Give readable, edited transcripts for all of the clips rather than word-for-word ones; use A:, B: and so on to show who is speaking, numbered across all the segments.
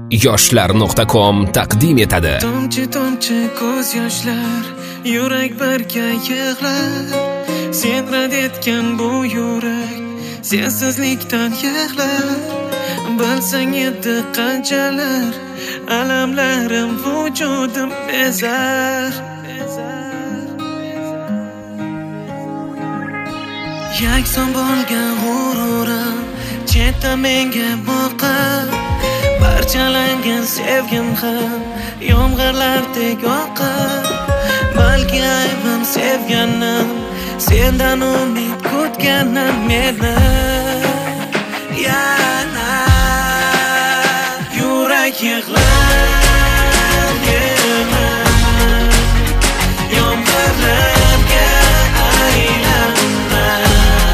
A: yoshlar.com taqdim etadi.
B: Tomchi tomchi ko'z yoshlar, yurak barga yig'lar. Sen rad etgan bu yurak sensizlikdan yig'lar. Bilsang edi qanchalar alamlarim vujudim bezar. Yakson bo'lgan g'ururim chetda menga boqib, parchalangan sevgim ham yomg'irlardek oqib. Balki aybim sevganim, sendan umid kutganim meni. Yana yurak yig'lar, yig'lar, yomg'irlarga aylanar.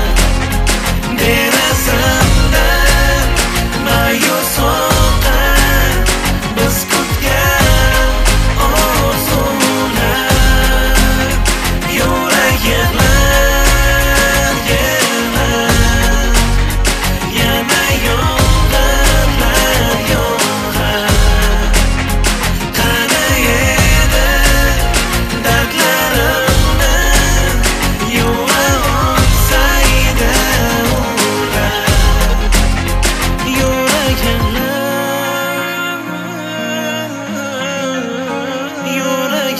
B: Derasamda ma'yus oqar, biz kutgan orzular. Yurak yig'lar, yig'lar, yana yomg'irlar yog'ar. Qani edi dardlarimni yuva olsaydi ular. Yurak yig'lar, yurak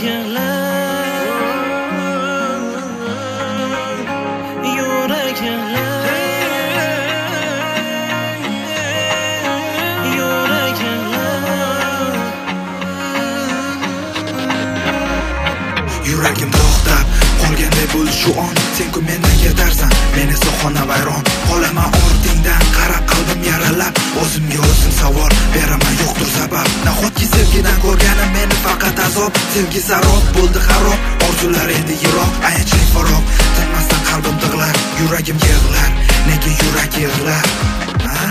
B: yig'lar, yurak yig'lar, yurak yig'lar.
C: Yuragim to'xtab qolganday bo'ldi shu on. Sen-ku mendan ketarsan, men esa xona vayron. Qolaman ortingdan qarab, qalbim yaralab. O'zimga o'zim savol beraman, yo'qdir sabab. Nahotki sevgidan ko'rganim meni faqat azob. Sevgi sarob bo'ldi xarob, orzular endi yiroq, ayanchli faroq. Tinmasdan qalbim tig'lar, yuragim yig'lar. Nega yurak yig'lar? Ha?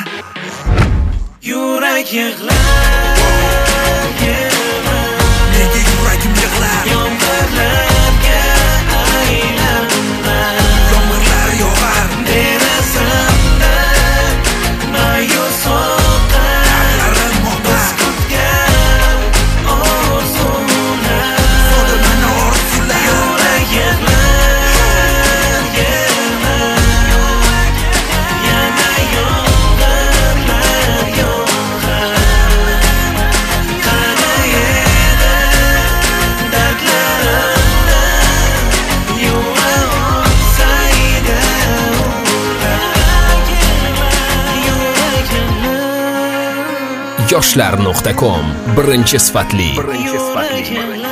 B: Yurak yig'lar, yig'lar,
C: Nega yuragim yig'lar?
B: yomg'irlarga aylanar.
C: Yomg'irlar yog'ar,
B: Derasamda ma'yus oqar,
C: dardlarim
B: biz
C: oqar.
B: kutgan orzular.
C: So'di mana orzular.
B: Yurak yig'lar, yig'lar, yana yomg'irlar yog'ar. Qani edi dardlarimni yuva olsaydi ular. Yurak yig'lar,
A: yoshlar.com birinchi sifatli.
B: yurak yig'lar.